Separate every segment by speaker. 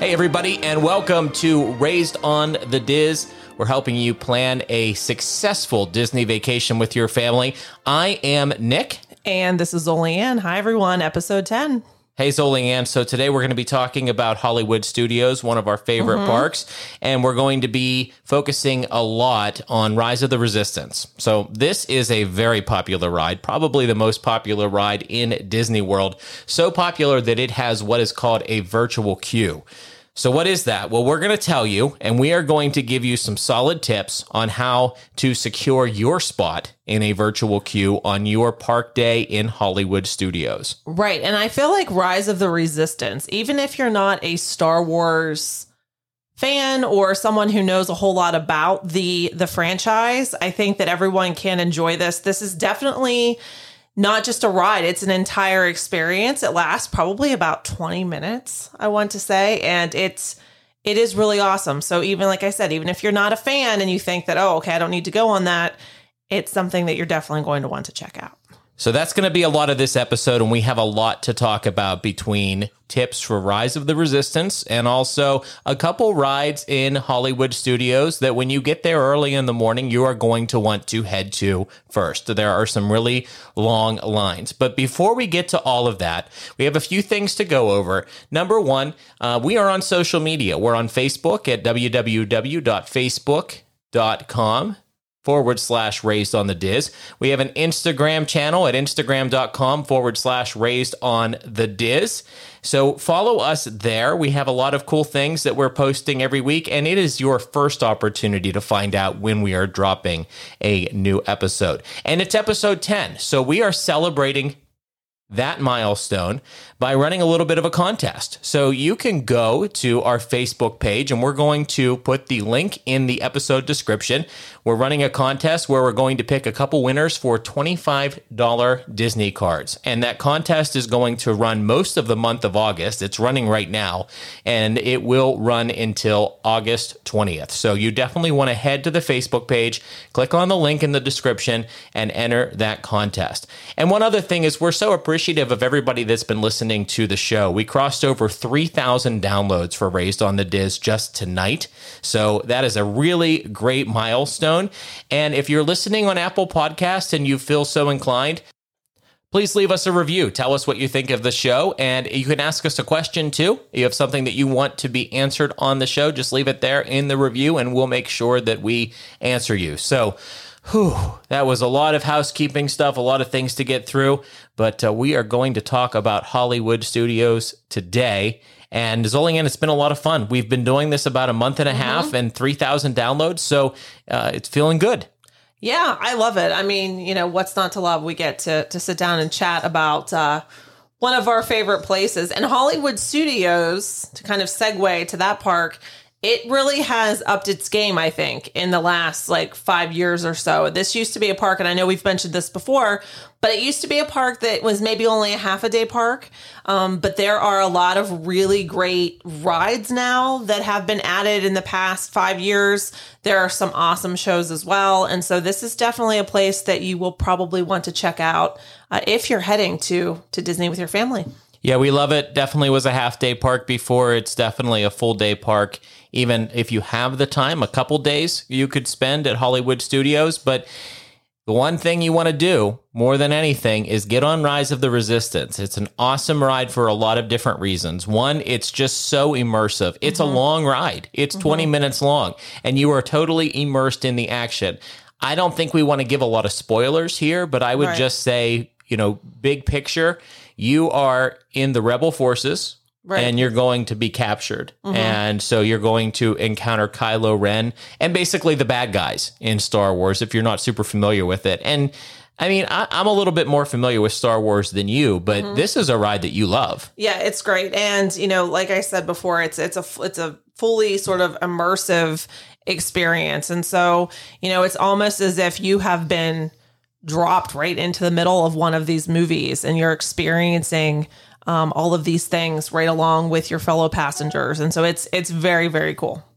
Speaker 1: Hey, everybody, and welcome to Raised on the Diz. We're helping you plan a successful Disney vacation with your family. I am Nick.
Speaker 2: And this is Zolianne. Hi, everyone. Episode 10.
Speaker 1: Hey, Zolianne. So today we're going to be talking about Hollywood Studios, one of our favorite parks, and we're going to be focusing a lot on Rise of the Resistance. So this is a very popular ride, probably the most popular ride in Disney World. So popular that it has what is called a virtual queue. So what is that? Well, we're going to tell you, and we are going to give you some solid tips on how to secure your spot in a virtual queue on your park day in Hollywood Studios.
Speaker 2: Right. And I feel like Rise of the Resistance, even if you're not a Star Wars fan or someone who knows a whole lot about the franchise, I think that everyone can enjoy this. This is definitely not just a ride. It's an entire experience. It lasts probably about 20 minutes, I want to say. And it is really awesome. So even like I said, even if you're not a fan and you think that, oh, okay, I don't need to go on that, it's something that you're definitely going to want to check out.
Speaker 1: So that's going to be a lot of this episode, and we have a lot to talk about between tips for Rise of the Resistance and also a couple rides in Hollywood Studios that when you get there early in the morning, you are going to want to head to first. There are some really long lines. But before we get to all of that, we have a few things to go over. Number one, we are on social media. We're on Facebook at www.facebook.com/Raised on the Diz. We have an Instagram channel at instagram.com/Raised on the Diz. So follow us there. We have a lot of cool things that we're posting every week, and it is your first opportunity to find out when we are dropping a new episode. And it's episode 10. So we are celebrating that milestone by running a little bit of a contest. So you can go to our Facebook page, and we're going to put the link in the episode description. We're running a contest where we're going to pick a couple winners for $25 Disney cards. And that contest is going to run most of the month of August. It's running right now, and it will run until August 20th. So you definitely want to head to the Facebook page, click on the link in the description, and enter that contest. And one other thing is we're so appreciative of everybody that's been listening to the show. We crossed over 3,000 downloads for Raised on the Diz just tonight. So that is a really great milestone. And if you're listening on Apple Podcasts and you feel so inclined, please leave us a review. Tell us what you think of the show. And you can ask us a question too. You have something that you want to be answered on the show, just leave it there in the review and we'll make sure that we answer you. So that was a lot of housekeeping stuff, a lot of things to get through, but we are going to talk about Hollywood Studios today. And Zolianne, it's been a lot of fun. We've been doing this about a month and a half and 3,000 downloads, so it's feeling good.
Speaker 2: Yeah, I love it. I mean, what's not to love? We get to sit down and chat about one of our favorite places. And Hollywood Studios, to kind of segue to that park, it really has upped its game, I think, in the last 5 years or so. This used to be a park, and I know we've mentioned this before, but it used to be a park that was maybe only a half a day park. But there are a lot of really great rides now that have been added in the past 5 years. There are some awesome shows as well. And so this is definitely a place that you will probably want to check out if you're heading to Disney with your family.
Speaker 1: Yeah, we love it. Definitely was a half-day park before. It's definitely a full-day park. Even if you have the time, a couple days you could spend at Hollywood Studios. But the one thing you want to do more than anything is get on Rise of the Resistance. It's an awesome ride for a lot of different reasons. One, it's just so immersive. It's a long ride. It's 20 minutes long, and you are totally immersed in the action. I don't think we want to give a lot of spoilers here, but I would just say, big picture, you are in the Rebel forces, and you're going to be captured. And so you're going to encounter Kylo Ren and basically the bad guys in Star Wars, if you're not super familiar with it. And I mean, I'm a little bit more familiar with Star Wars than you, but this is a ride that you love.
Speaker 2: Yeah, it's great. And, like I said before, it's a fully sort of immersive experience. And so, it's almost as if you have been dropped right into the middle of one of these movies and you're experiencing all of these things right along with your fellow passengers. And so it's very, very cool.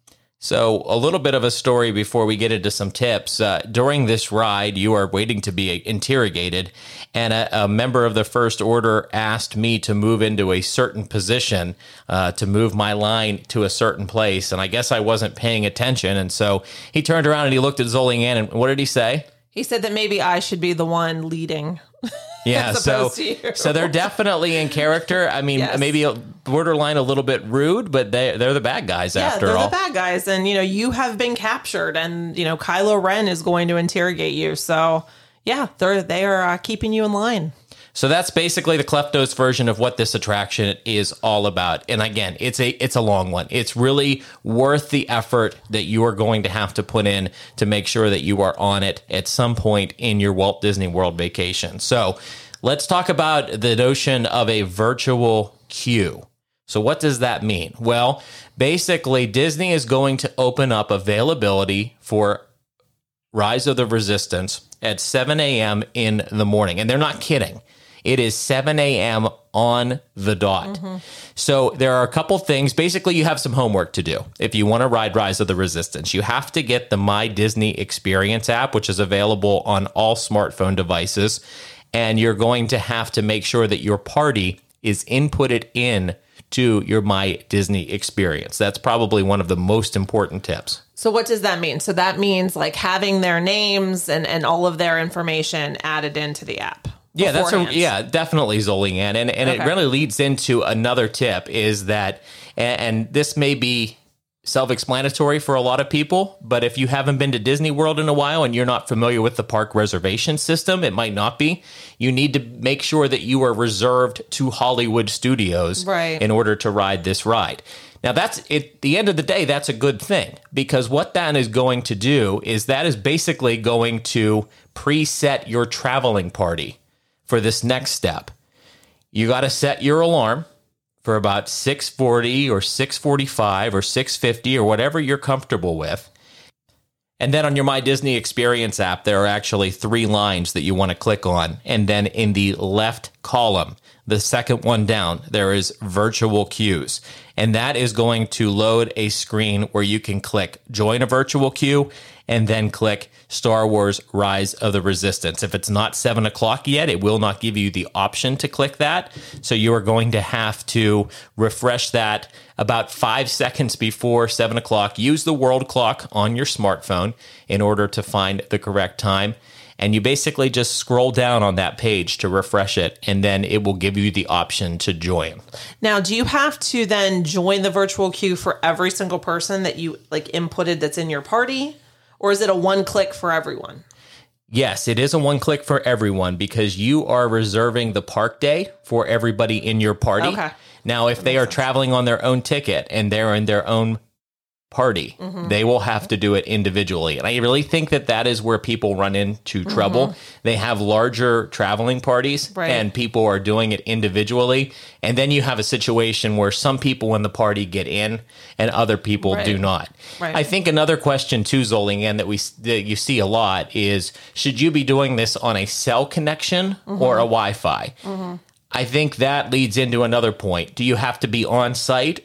Speaker 1: So, a little bit of a story before we get into some tips. During this ride, you are waiting to be interrogated, and a member of the First Order asked me to move into a certain position, to move my line to a certain place, and I guess I wasn't paying attention, and so he turned around and he looked at Zolian, and what did he say?
Speaker 2: He said that maybe I should be the one leading.
Speaker 1: Yeah, so they're definitely in character. I mean, yes. Maybe a borderline a little bit rude, but they're the bad guys after all.
Speaker 2: Yeah, they're the bad guys. And, you have been captured and, Kylo Ren is going to interrogate you. So, yeah, they are keeping you in line.
Speaker 1: So that's basically the Cliff Notes version of what this attraction is all about. And again, it's a long one. It's really worth the effort that you are going to have to put in to make sure that you are on it at some point in your Walt Disney World vacation. So let's talk about the notion of a virtual queue. So what does that mean? Well, basically, Disney is going to open up availability for Rise of the Resistance at 7 a.m. in the morning. And they're not kidding. It is 7 a.m. on the dot. Mm-hmm. So there are a couple things. Basically, you have some homework to do. If you want to ride Rise of the Resistance, you have to get the My Disney Experience app, which is available on all smartphone devices. And you're going to have to make sure that your party is inputted in to your My Disney Experience. That's probably one of the most important tips.
Speaker 2: So what does that mean? So that means like having their names and all of their information added into the app.
Speaker 1: Yeah, definitely, Zolian. And okay. It really leads into another tip is that, and this may be self-explanatory for a lot of people, but if you haven't been to Disney World in a while and you're not familiar with the park reservation system, it might not be. You need to make sure that you are reserved to Hollywood Studios in order to ride this ride. Now, that's at the end of the day, that's a good thing, because what that is going to do is that is basically going to preset your traveling party for this next step. You got to set your alarm for about 6:40 or 6:45 or 6:50 or whatever you're comfortable with. And then on your My Disney Experience app, there are actually 3 lines that you want to click on. And then in the left column, the second one down, there is virtual queues. And that is going to load a screen where you can click join a virtual queue and then click Star Wars Rise of the Resistance. If it's not 7 o'clock yet, it will not give you the option to click that. So you are going to have to refresh that about 5 seconds before 7 o'clock. Use the world clock on your smartphone in order to find the correct time. And you basically just scroll down on that page to refresh it, and then it will give you the option to join.
Speaker 2: Now, do you have to then join the virtual queue for every single person that you inputted that's in your party? Or is it a one click for everyone?
Speaker 1: Yes, it is a one click for everyone because you are reserving the park day for everybody in your party.
Speaker 2: Okay.
Speaker 1: Now, if they are traveling on their own ticket and they're in their own party, they will have to do it individually. And I really think that is where people run into trouble. They have larger traveling parties and people are doing it individually. And then you have a situation where some people in the party get in and other people do not. I think another question too, Zolian, that you see a lot is, should you be doing this on a cell connection or a Wi-Fi? I think that leads into another point. Do you have to be on site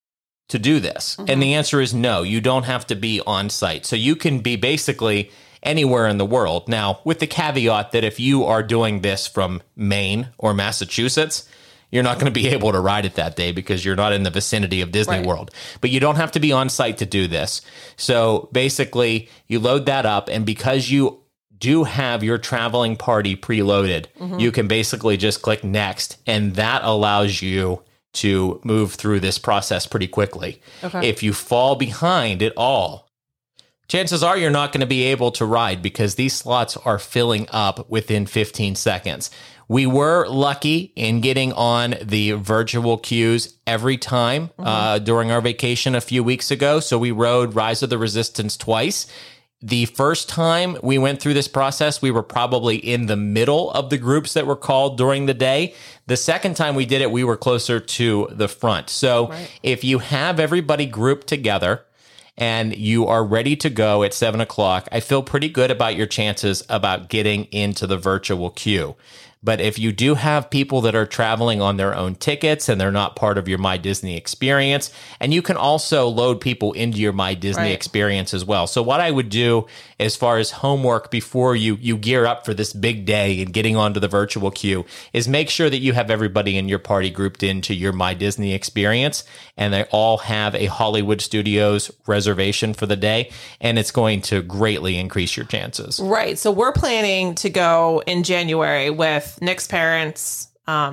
Speaker 1: to do this? And the answer is no, you don't have to be on site. So you can be basically anywhere in the world. Now, with the caveat that if you are doing this from Maine or Massachusetts, you're not going to be able to ride it that day because you're not in the vicinity of Disney World. But you don't have to be on site to do this. So basically, you load that up, and because you do have your traveling party preloaded, you can basically just click next, and that allows you to move through this process pretty quickly. If you fall behind at all, chances are you're not going to be able to ride because these slots are filling up within 15 seconds. We were lucky in getting on the virtual queues every time during our vacation a few weeks ago. So we rode Rise of the Resistance twice. The first time we went through this process, we were probably in the middle of the groups that were called during the day. The second time we did it, we were closer to the front. So if you have everybody grouped together and you are ready to go at 7 o'clock, I feel pretty good about your chances about getting into the virtual queue. But if you do have people that are traveling on their own tickets and they're not part of your My Disney experience, and you can also load people into your My Disney experience as well. So what I would do as far as homework before you gear up for this big day and getting onto the virtual queue is make sure that you have everybody in your party grouped into your My Disney experience, and they all have a Hollywood Studios reservation for the day, and it's going to greatly increase your chances.
Speaker 2: Right. So we're planning to go in January with Nick's parents,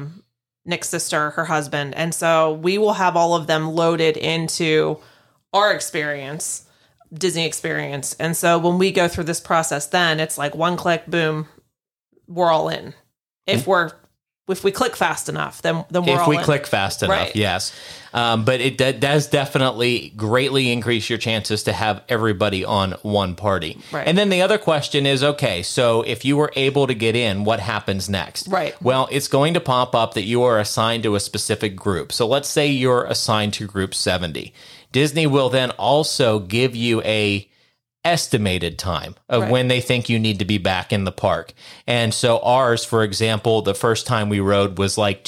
Speaker 2: Nick's sister, her husband. And so we will have all of them loaded into our experience, Disney experience. And so when we go through this process, then it's like one click, boom, we're all in. If we click fast enough, then we're all in.
Speaker 1: If we click fast enough, yes. But it does definitely greatly increase your chances to have everybody on one party.
Speaker 2: Right.
Speaker 1: And then the other question is, okay, so if you were able to get in, what happens next?
Speaker 2: Right.
Speaker 1: Well, it's going to pop up that you are assigned to a specific group. So let's say you're assigned to group 70. Disney will then also give you a estimated time of when they think you need to be back in the park. And so ours, for example, the first time we rode was like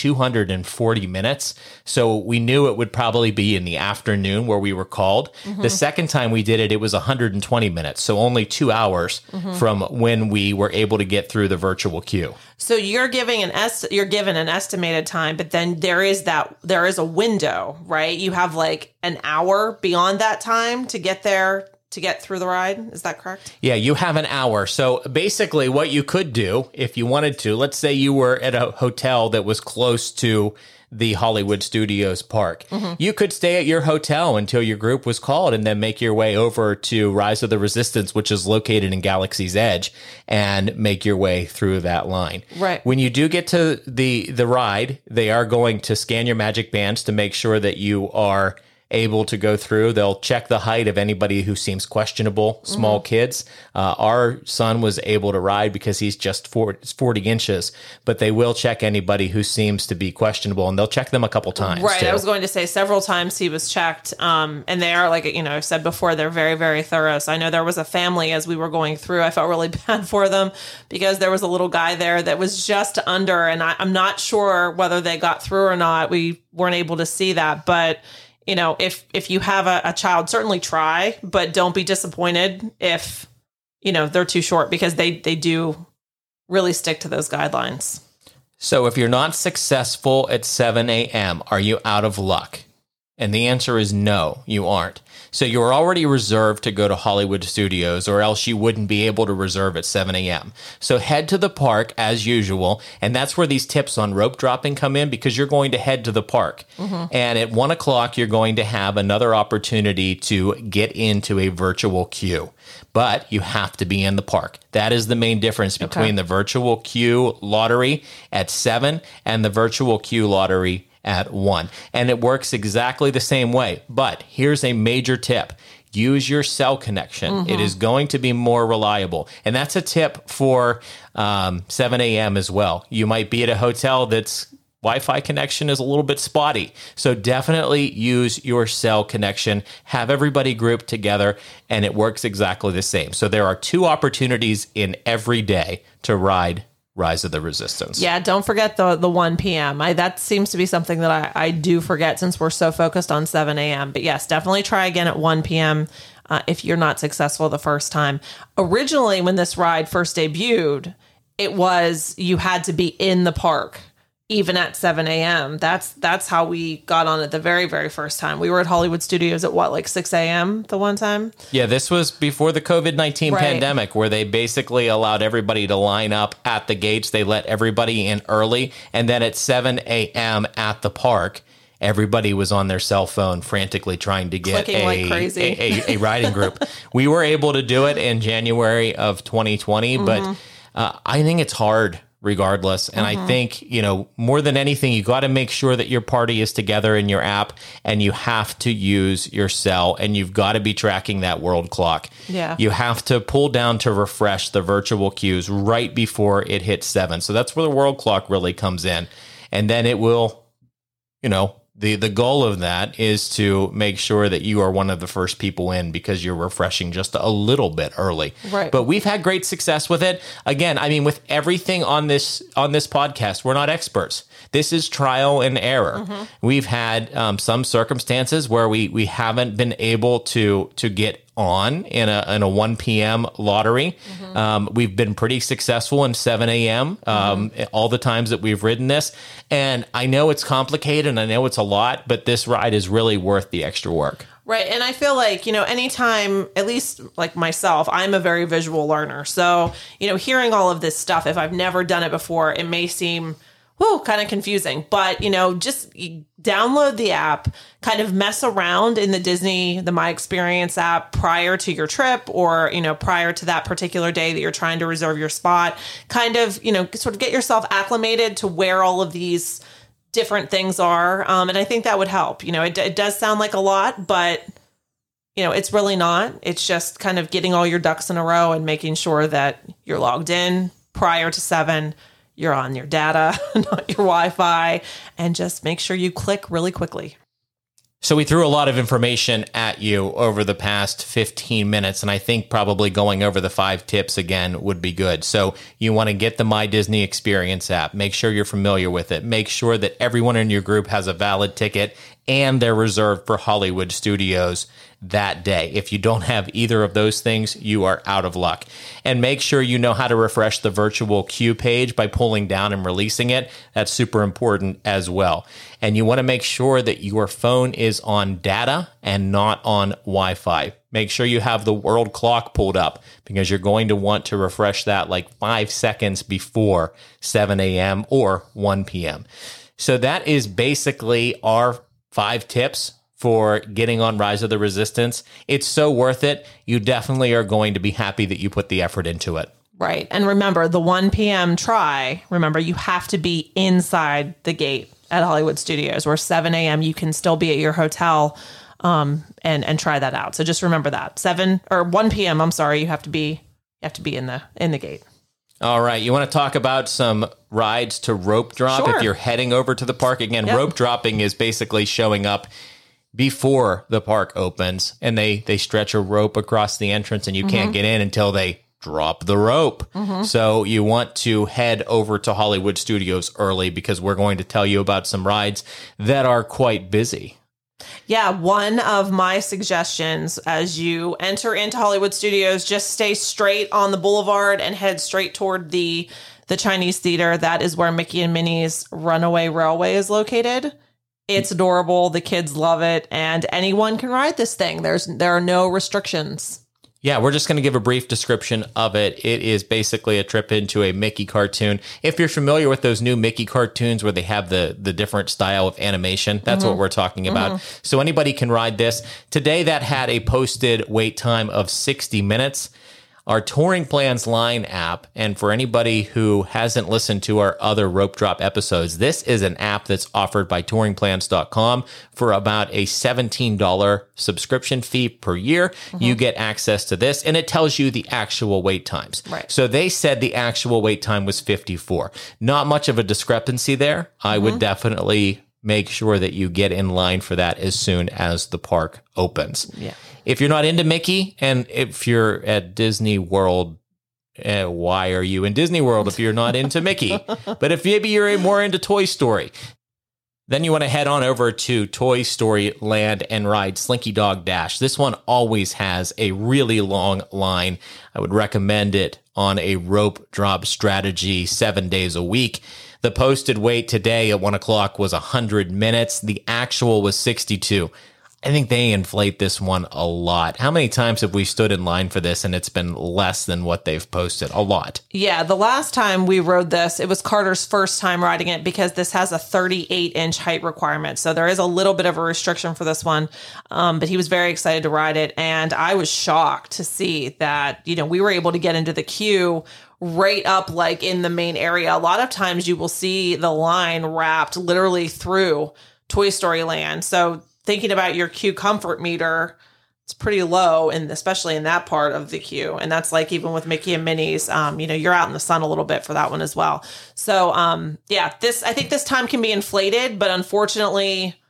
Speaker 1: 240 minutes. So we knew it would probably be in the afternoon where we were called. The second time we did it, it was 120 minutes. So only 2 hours from when we were able to get through the virtual queue.
Speaker 2: So you're giving you're given an estimated time, but then there is a window, right? You have like an hour beyond that time to get there, to get through the ride. Is that correct?
Speaker 1: Yeah, you have an hour. So basically what you could do if you wanted to, let's say you were at a hotel that was close to the Hollywood Studios park. You could stay at your hotel until your group was called and then make your way over to Rise of the Resistance, which is located in Galaxy's Edge, and make your way through that line.
Speaker 2: Right.
Speaker 1: When you do get to the ride, they are going to scan your magic bands to make sure that you are able to go through. They'll check the height of anybody who seems questionable, small kids. Our son was able to ride because he's just 40 inches, but they will check anybody who seems to be questionable, and they'll check them a couple times.
Speaker 2: Right.
Speaker 1: Too.
Speaker 2: I was going to say several times he was checked. And they are, like, I've said before, they're very, very thorough. So I know there was a family as we were going through, I felt really bad for them because there was a little guy there that was just under, and I'm not sure whether they got through or not. We weren't able to see that, but if you have a child, certainly try, but don't be disappointed if, they're too short, because they do really stick to those guidelines.
Speaker 1: So if you're not successful at 7 a.m., are you out of luck? And the answer is no, you aren't. So you're already reserved to go to Hollywood Studios, or else you wouldn't be able to reserve at 7 a.m. So head to the park as usual, and that's where these tips on rope dropping come in, because you're going to head to the park. And at 1 o'clock, you're going to have another opportunity to get into a virtual queue. But you have to be in the park. That is the main difference between the virtual queue lottery at 7 and the virtual queue lottery at 1. And it works exactly the same way. But here's a major tip. Use your cell connection. It is going to be more reliable. And that's a tip for 7 a.m. as well. You might be at a hotel that's Wi-Fi connection is a little bit spotty. So definitely use your cell connection. Have everybody grouped together, and it works exactly the same. So there are 2 opportunities in every day to ride Rise of the Resistance.
Speaker 2: Yeah, don't forget the 1 p.m. That seems to be something that I do forget since we're so focused on 7 a.m. But yes, definitely try again at 1 p.m. If you're not successful the first time. Originally, when this ride first debuted, it was you had to be in the park even at 7 a.m. That's how we got on it the very, very first time. We were at Hollywood Studios at like 6 a.m. the one time?
Speaker 1: Yeah, this was before the COVID-19 pandemic, where they basically allowed everybody to line up at the gates. They let everybody in early. And then at 7 a.m. at the park, everybody was on their cell phone frantically trying to get a riding group. We were able to do it in January of 2020, but I think it's hard regardless. And I think, more than anything, you got to make sure that your party is together in your app, and you have to use your cell, and you've got to be tracking that world clock.
Speaker 2: Yeah.
Speaker 1: You have to pull down to refresh the virtual queues right before it hits 7. So that's where the world clock really comes in. And then it will, the goal of that is to make sure that you are one of the first people in because you're refreshing just a little bit early.
Speaker 2: Right.
Speaker 1: But we've had great success with it. Again, I mean, with everything on this podcast, we're not experts. This is trial and error. We've had some circumstances where we haven't been able to get on in a 1 p.m. lottery. We've been pretty successful in 7 a.m. All the times that we've ridden this. And I know it's complicated and I know it's a lot, but this ride is really worth the extra work.
Speaker 2: Right. And I feel like, anytime, at least like myself, I'm a very visual learner. So, hearing all of this stuff, if I've never done it before, it may seem kind of confusing, but just download the app, kind of mess around in the My Experience app prior to your trip or, prior to that particular day that you're trying to reserve your spot, kind of, sort of get yourself acclimated to where all of these different things are. And I think that would help. It does sound like a lot, but it's really not. It's just kind of getting all your ducks in a row and making sure that you're logged in prior to 7. You're on your data, not your Wi-Fi, and just make sure you click really quickly.
Speaker 1: So we threw a lot of information at you over the past 15 minutes, and I think probably going over the 5 tips again would be good. So you want to get the My Disney Experience app. Make sure you're familiar with it. Make sure that everyone in your group has a valid ticket and they're reserved for Hollywood Studios that day. If you don't have either of those things, you are out of luck. And make sure you know how to refresh the virtual queue page by pulling down and releasing it. That's super important as well. And you want to make sure that your phone is on data and not on Wi-Fi. Make sure you have the world clock pulled up because you're going to want to refresh that like 5 seconds before 7 a.m. or 1 p.m. So that is basically our 5 tips for getting on Rise of the Resistance. It's so worth it. You definitely are going to be happy that you put the effort into it.
Speaker 2: Right. And remember, the 1 p.m. try, you have to be inside the gate at Hollywood Studios, where 7 a.m. you can still be at your hotel and try that out. So just remember that. 1 p.m. I'm sorry, you have to be in the gate.
Speaker 1: All right. You want to talk about some rides to rope drop?
Speaker 2: Sure.
Speaker 1: If you're heading over to the park again, rope dropping is basically showing up before the park opens and they stretch a rope across the entrance and you can't get in until they drop the rope. So you want to head over to Hollywood Studios early because we're going to tell you about some rides that are quite busy.
Speaker 2: Yeah, one of my suggestions as you enter into Hollywood Studios, just stay straight on the boulevard and head straight toward the Chinese Theater. That is where Mickey and Minnie's Runaway Railway is located. It's adorable. The kids love it, and anyone can ride this thing. There are no restrictions.
Speaker 1: Yeah, we're just going to give a brief description of it. It is basically a trip into a Mickey cartoon. If you're familiar with those new Mickey cartoons where they have the different style of animation, that's what we're talking about. So anybody can ride this. Today, that had a posted wait time of 60 minutes. Our Touring Plans Line app, and for anybody who hasn't listened to our other rope drop episodes, this is an app that's offered by touringplans.com for about a $17 subscription fee per year. You get access to this, and it tells you the actual wait times.
Speaker 2: Right.
Speaker 1: So they said the actual wait time was 54. Not much of a discrepancy there. I would definitely make sure that you get in line for that as soon as the park opens.
Speaker 2: Yeah.
Speaker 1: If you're not into Mickey, and if you're at Disney World, why are you in Disney World if you're not into Mickey? But if maybe you're more into Toy Story, then you want to head on over to Toy Story Land and ride Slinky Dog Dash. This one always has a really long line. I would recommend it on a rope drop strategy 7 days a week. The posted wait today at 1 o'clock was 100 minutes. The actual was 62. I think they inflate this one a lot. How many times have we stood in line for this and it's been less than what they've posted? A lot.
Speaker 2: Yeah, the last time we rode this, it was Carter's first time riding it because this has a 38-inch height requirement. So there is a little bit of a restriction for this one, but he was very excited to ride it. And I was shocked to see that, we were able to get into the queue right up like in the main area. A lot of times you will see the line wrapped literally through Toy Story Land. So thinking about your queue comfort meter, it's pretty low, and especially in that part of the queue. And that's like even with Mickey and Minnie's, you're out in the sun a little bit for that one as well. So, I think this time can be inflated, but unfortunately,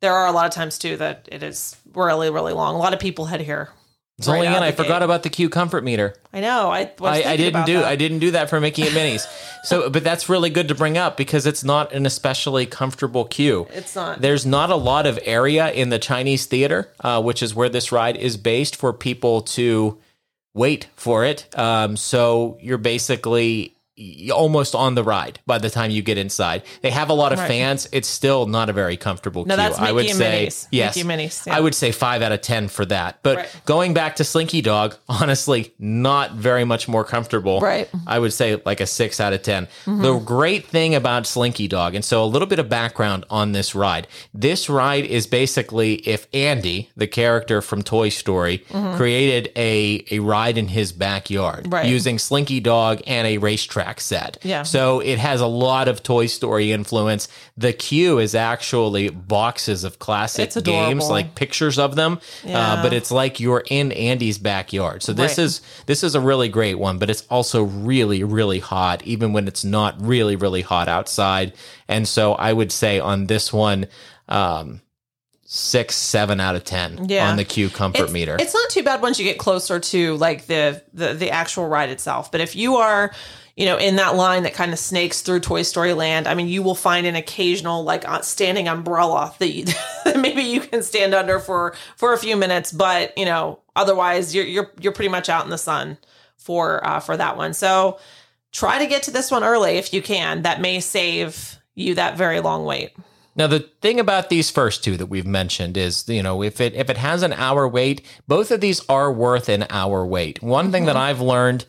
Speaker 2: there are a lot of times too that it is really, really long. A lot of people head here.
Speaker 1: So again, I forgot about the Q comfort meter.
Speaker 2: I know. I
Speaker 1: didn't do that for Mickey and Minnie's. So, but that's really good to bring up because it's not an especially comfortable queue.
Speaker 2: It's not.
Speaker 1: There's not a lot of area in the Chinese theater, which is where this ride is based, for people to wait for it. So you're basically almost on the ride by the time you get inside. They have a lot of fans. It's still not a very comfortable queue.
Speaker 2: That's Mickey
Speaker 1: I would
Speaker 2: and
Speaker 1: say
Speaker 2: Minnie's.
Speaker 1: yes.
Speaker 2: Mickey and Minnie's, yeah.
Speaker 1: I would say 5 out of 10 for that. But going back to Slinky Dog, honestly, not very much more comfortable.
Speaker 2: Right.
Speaker 1: I would say like a 6 out of 10. The great thing about Slinky Dog, and so a little bit of background on this ride. This ride is basically if Andy, the character from Toy Story, created a ride in his backyard using Slinky Dog and a racetrack set.
Speaker 2: Yeah.
Speaker 1: So it has a lot of Toy Story influence. The queue is actually boxes of classic games, like pictures of them. But it's like you're in Andy's backyard. So this is a really great one, but it's also really, really hot, even when it's not really, really hot outside. And so I would say on this one, 6, 7 out of 10 on the Q comfort meter.
Speaker 2: It's not too bad once you get closer to like the actual ride itself. But if you are, in that line that kind of snakes through Toy Story Land, I mean, you will find an occasional like standing umbrella that maybe you can stand under for a few minutes. But otherwise you're pretty much out in the sun for that one. So try to get to this one early if you can. That may save you that very long wait.
Speaker 1: Now, the thing about these first two that we've mentioned is, if it has an hour wait, both of these are worth an hour wait. One thing that I've learned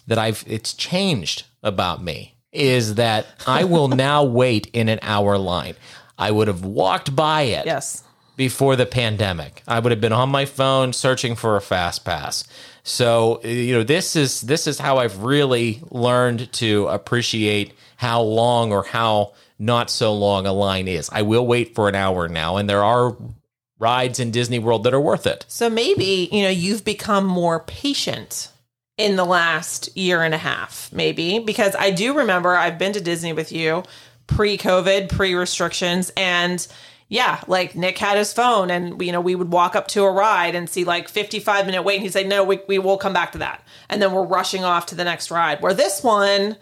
Speaker 1: it's changed about me is that I will now wait in an hour line. I would have walked by it before the pandemic. I would have been on my phone searching for a fast pass. So, this is how I've really learned to appreciate how long or how not so long a line is. I will wait for an hour now, and there are rides in Disney World that are worth it.
Speaker 2: So maybe, you've become more patient in the last year and a half, maybe, because I do remember I've been to Disney with you pre-COVID, pre-restrictions, and like Nick had his phone and, we would walk up to a ride and see like 55-minute wait. And he'd say, no, we will come back to that. And then we're rushing off to the next ride. Where this one,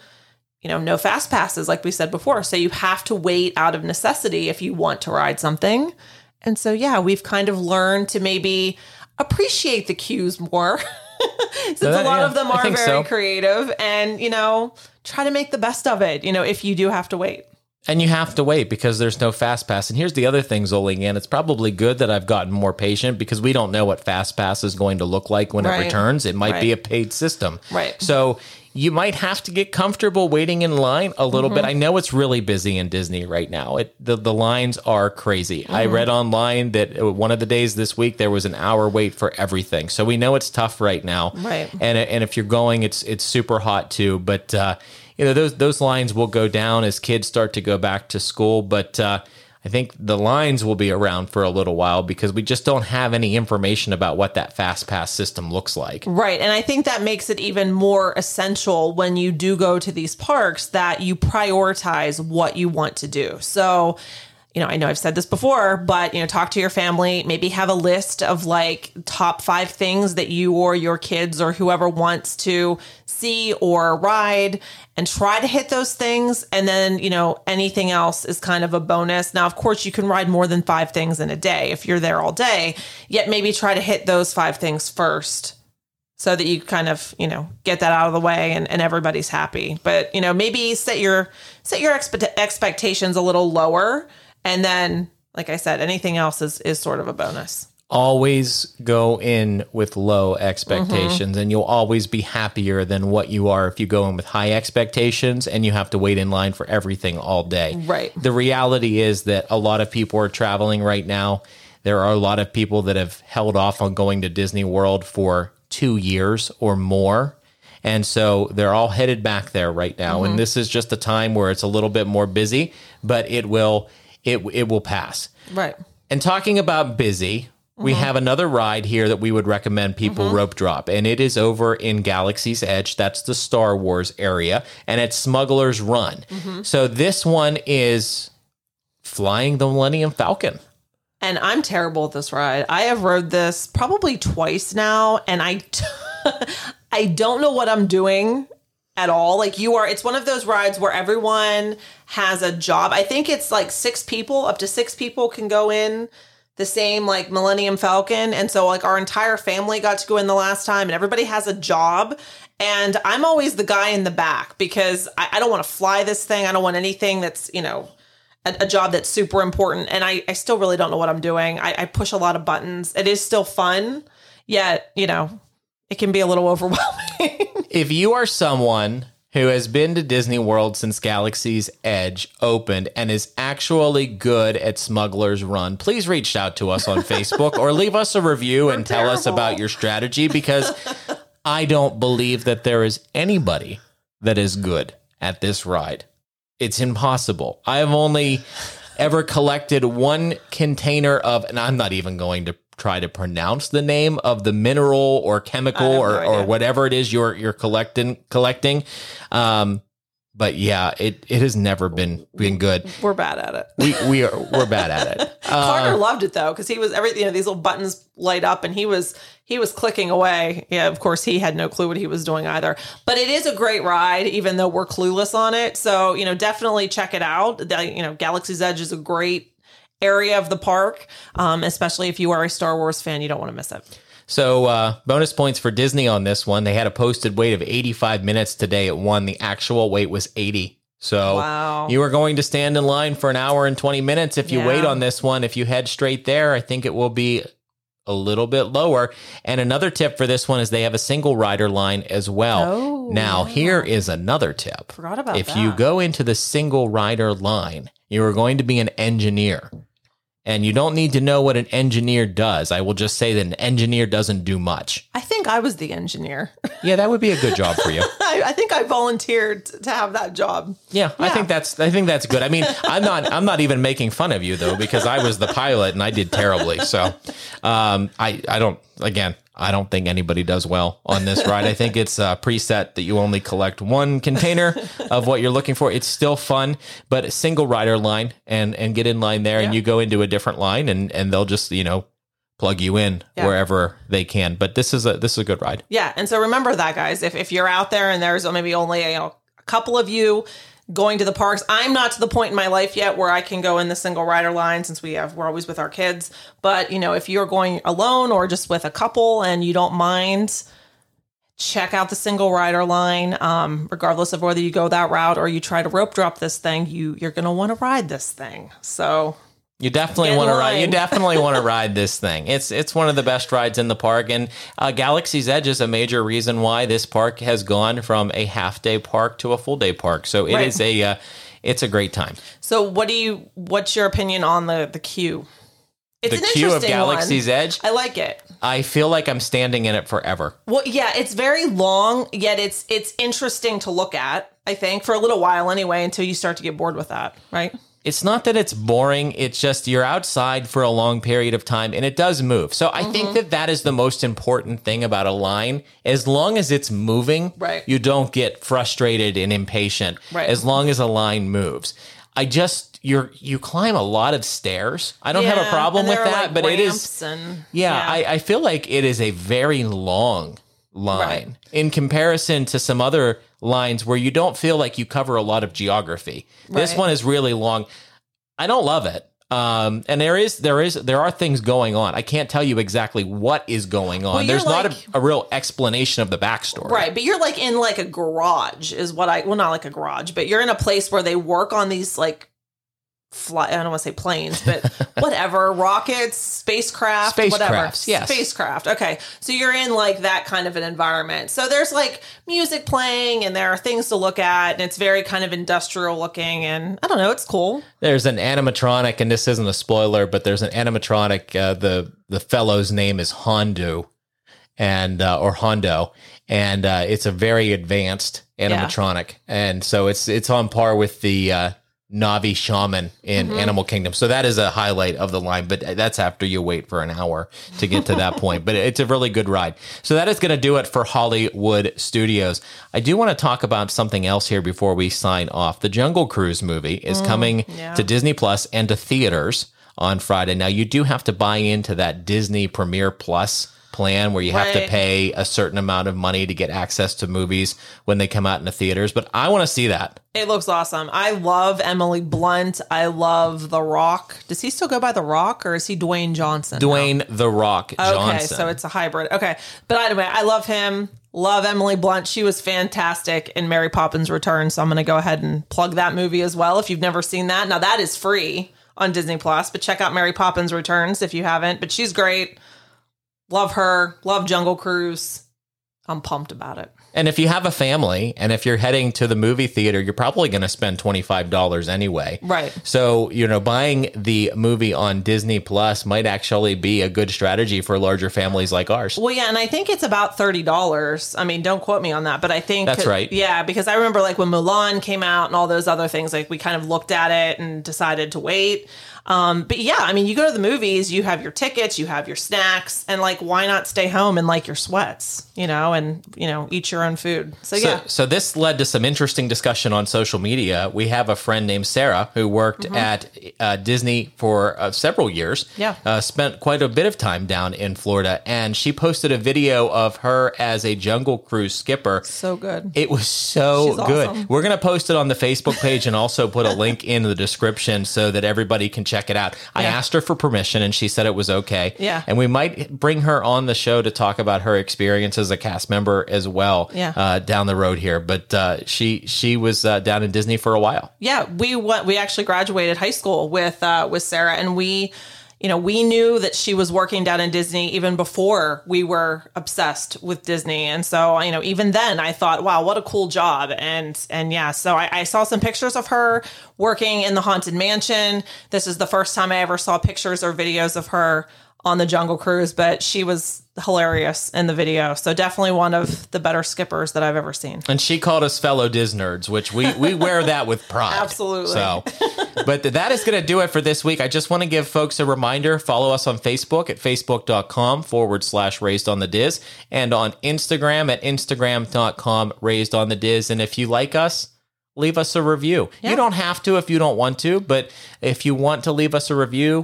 Speaker 2: no fast passes, like we said before. So you have to wait out of necessity if you want to ride something. And so, we've kind of learned to maybe appreciate the queues more. Since a lot of them are very creative and, try to make the best of it, if you do have to wait.
Speaker 1: And you have to wait because there's no fast pass. And here's the other thing, Zoli, and it's probably good that I've gotten more patient because we don't know what fast pass is going to look like when it returns. It might be a paid system.
Speaker 2: Right.
Speaker 1: So you might have to get comfortable waiting in line a little bit. I know it's really busy in Disney right now. The lines are crazy. I read online that one of the days this week there was an hour wait for everything. So we know it's tough right now.
Speaker 2: Right.
Speaker 1: And if you're going, it's super hot too. But those lines will go down as kids start to go back to school. But I think the lines will be around for a little while because we just don't have any information about what that fast pass system looks like.
Speaker 2: Right. And I think that makes it even more essential when you do go to these parks that you prioritize what you want to do. So, I know I've said this before, but, talk to your family, maybe have a list of like top 5 things that you or your kids or whoever wants to see or ride and try to hit those things. And then, anything else is kind of a bonus. Now, of course, you can ride more than 5 things in a day if you're there all day, yet maybe try to hit those 5 things first so that you kind of, get that out of the way and everybody's happy. But, maybe set your expectations a little lower. And then, like I said, anything else is sort of a bonus.
Speaker 1: Always go in with low expectations and you'll always be happier than what you are if you go in with high expectations and you have to wait in line for everything all day.
Speaker 2: Right.
Speaker 1: The reality is that a lot of people are traveling right now. There are a lot of people that have held off on going to Disney World for 2 years or more. And so they're all headed back there right now. And this is just a time where it's a little bit more busy, but it will pass.
Speaker 2: Right.
Speaker 1: And talking about busy, we have another ride here that we would recommend people rope drop, and it is over in Galaxy's Edge. That's the Star Wars area, and it's Smuggler's Run. So this one is flying the Millennium Falcon.
Speaker 2: And I'm terrible at this ride. I have rode this probably twice now, and I don't know what I'm doing at all. Like it's one of those rides where everyone has a job. I think it's like up to six people can go in the same like Millennium Falcon. And so like our entire family got to go in the last time, and everybody has a job. And I'm always the guy in the back because I don't want to fly this thing. I don't want anything that's, a job that's super important. And I still really don't know what I'm doing. I push a lot of buttons. It is still fun, yet, it can be a little overwhelming.
Speaker 1: If you are someone who has been to Disney World since Galaxy's Edge opened and is actually good at Smuggler's Run, please reach out to us on Facebook or leave us a review and tell us about your strategy, because I don't believe that there is anybody that is good at this ride. It's impossible. I have only ever collected one container of, and I'm not even going to try to pronounce the name of the mineral or chemical or whatever it is you're collecting. But yeah, it has never been good.
Speaker 2: We're bad at it.
Speaker 1: We're bad at it.
Speaker 2: Carter loved it though, because he was these little buttons light up, and he was clicking away. Yeah, of course he had no clue what he was doing either. But it is a great ride, even though we're clueless on it. So definitely check it out. Galaxy's Edge is a great area of the park, especially if you are a Star Wars fan. You don't want to miss it.
Speaker 1: So bonus points for Disney on this one. They had a posted wait of 85 minutes today at 1. The actual wait was 80. So
Speaker 2: wow.
Speaker 1: You are going to stand in line for an hour and 20 minutes if you wait on this one. If you head straight there, I think it will be a little bit lower. And another tip for this one is they have a single rider line as well.
Speaker 2: Oh,
Speaker 1: now, here is another tip.
Speaker 2: Forgot about
Speaker 1: that. If
Speaker 2: that.
Speaker 1: you go into the single rider line, you are going to be an engineer. And you don't need to know what an engineer does. I will just say that an engineer doesn't do much.
Speaker 2: I think I was the engineer.
Speaker 1: Yeah, that would be a good job for you.
Speaker 2: I think I volunteered to have that job.
Speaker 1: Yeah, I think that's good. I mean, I'm not even making fun of you though, because I was the pilot and I did terribly. So, I don't think anybody does well on this ride. I think it's preset that you only collect one container of what you're looking for. It's still fun, but a single rider line and get in line there, and you go into a different line and they'll just, plug you in wherever they can. But this is a good ride.
Speaker 2: Yeah. And so remember that, guys, if you're out there and there's maybe only a couple of you going to the parks. I'm not to the point in my life yet where I can go in the single rider line, since we're always with our kids. But, if you're going alone or just with a couple and you don't mind, check out the single rider line. Regardless of whether you go that route or you try to rope drop this thing, you're going to want to ride this thing. So
Speaker 1: you definitely want to ride. You definitely want to ride this thing. It's one of the best rides in the park, and Galaxy's Edge is a major reason why this park has gone from a half-day park to a full-day park. So it's a great time.
Speaker 2: So what's your opinion on the queue? It's
Speaker 1: the queue of Galaxy's Edge.
Speaker 2: I like it.
Speaker 1: I feel like I'm standing in it forever.
Speaker 2: Well, yeah, it's very long, yet it's interesting to look at, I think, for a little while anyway, until you start to get bored with that, right?
Speaker 1: It's not that it's boring. It's just you're outside for a long period of time and it does move. So I think that is the most important thing about a line. As long as it's moving, you don't get frustrated and impatient as long as a line moves. You climb a lot of stairs. I don't have a problem with that, but it is. I feel like it is a very long line in comparison to some other lines where you don't feel like you cover a lot of geography. This one is really long. I don't love it. And there are things going on. I can't tell you exactly what is going on. There's not a real explanation of the backstory. Right.
Speaker 2: But you're in a garage is what not like a garage, but you're in a place where they work on these I don't want to say planes, but whatever, rockets, spacecraft, whatever.
Speaker 1: Yes.
Speaker 2: Spacecraft. Okay. So you're in that kind of an environment. So there's music playing and there are things to look at, and it's very kind of industrial looking, and I don't know, it's cool.
Speaker 1: There's an animatronic, and this isn't a spoiler, but there's an animatronic. The fellow's name is Hondo, or Hondo, and it's a very advanced animatronic. And so it's on par with the Navi shaman in Animal Kingdom. So that is a highlight of the line, but that's after you wait for an hour to get to that point. But it's a really good ride. So that is going to do it for Hollywood Studios. I do want to talk about something else here before we sign off. The Jungle Cruise movie is coming to Disney Plus and to theaters on Friday. Now, you do have to buy into that Disney Premier Plus plan where you have to
Speaker 2: Right.
Speaker 1: pay a certain amount of money to get access to movies when they come out in the theaters. But I want to see that.
Speaker 2: It looks awesome. I love Emily Blunt. I love The Rock. Does he still go by The Rock, or is he Dwayne Johnson?
Speaker 1: Dwayne The Rock Johnson.
Speaker 2: Okay, so it's a hybrid. Okay. But anyway, I love him. Love Emily Blunt. She was fantastic in Mary Poppins Returns. So I'm going to go ahead and plug that movie as well if you've never seen that. Now, that is free on Disney Plus, but check out Mary Poppins Returns if you haven't. But she's great. Love her. Love Jungle Cruise. I'm pumped about it.
Speaker 1: And if you have a family and if you're heading to the movie theater, you're probably going to spend $25 anyway.
Speaker 2: Right.
Speaker 1: So, buying the movie on Disney Plus might actually be a good strategy for larger families like ours.
Speaker 2: Well, yeah, and I think it's about $30. I mean, don't quote me on that, but I think
Speaker 1: That's right.
Speaker 2: Yeah, because I remember like when Mulan came out and all those other things, like we kind of looked at it and decided to wait. But yeah, I mean, you go to the movies, you have your tickets, you have your snacks, and like, why not stay home in like your sweats, and eat your own food. So yeah.
Speaker 1: So this led to some interesting discussion on social media. We have a friend named Sarah who worked at Disney for several years.
Speaker 2: Yeah.
Speaker 1: Spent quite a bit of time down in Florida, and she posted a video of her as a Jungle Cruise skipper.
Speaker 2: So good.
Speaker 1: It was so
Speaker 2: She's
Speaker 1: good.
Speaker 2: awesome.
Speaker 1: We're going to post it on the Facebook page and also put a link in the description so that everybody can check it out. I asked her for permission and she said it was okay.
Speaker 2: Yeah.
Speaker 1: And we might bring her on the show to talk about her experience as a cast member as well down the road here. But she was down in Disney for a while.
Speaker 2: Yeah, we actually graduated high school with Sarah, and we knew that she was working down in Disney even before we were obsessed with Disney. And so, even then I thought, wow, what a cool job. And yeah, so I saw some pictures of her working in the Haunted Mansion. This is the first time I ever saw pictures or videos of her on the Jungle Cruise, but she was hilarious in the video. So definitely one of the better skippers that I've ever seen.
Speaker 1: And she called us fellow Disnerds, which we wear that with pride.
Speaker 2: Absolutely.
Speaker 1: So, but that is going to do it for this week. I just want to give folks a reminder. Follow us on Facebook at facebook.com/Raised on the Diz, and on Instagram at instagram.com/Raised on the Diz. And if you like us, leave us a review.
Speaker 2: Yeah.
Speaker 1: You don't have to if you don't want to, but if you want to leave us a review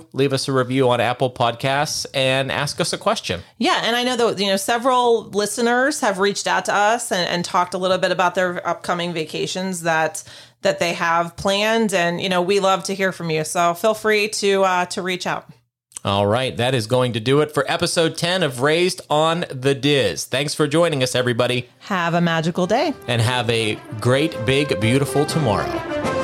Speaker 1: on Apple Podcasts and ask us a question.
Speaker 2: Yeah, and I know that several listeners have reached out to us and talked a little bit about their upcoming vacations that they have planned, and we love to hear from you. So feel free to reach out.
Speaker 1: All right, that is going to do it for episode 10 of Raised on the Diz. Thanks for joining us, everybody.
Speaker 2: Have a magical day.
Speaker 1: And have a great, big, beautiful tomorrow.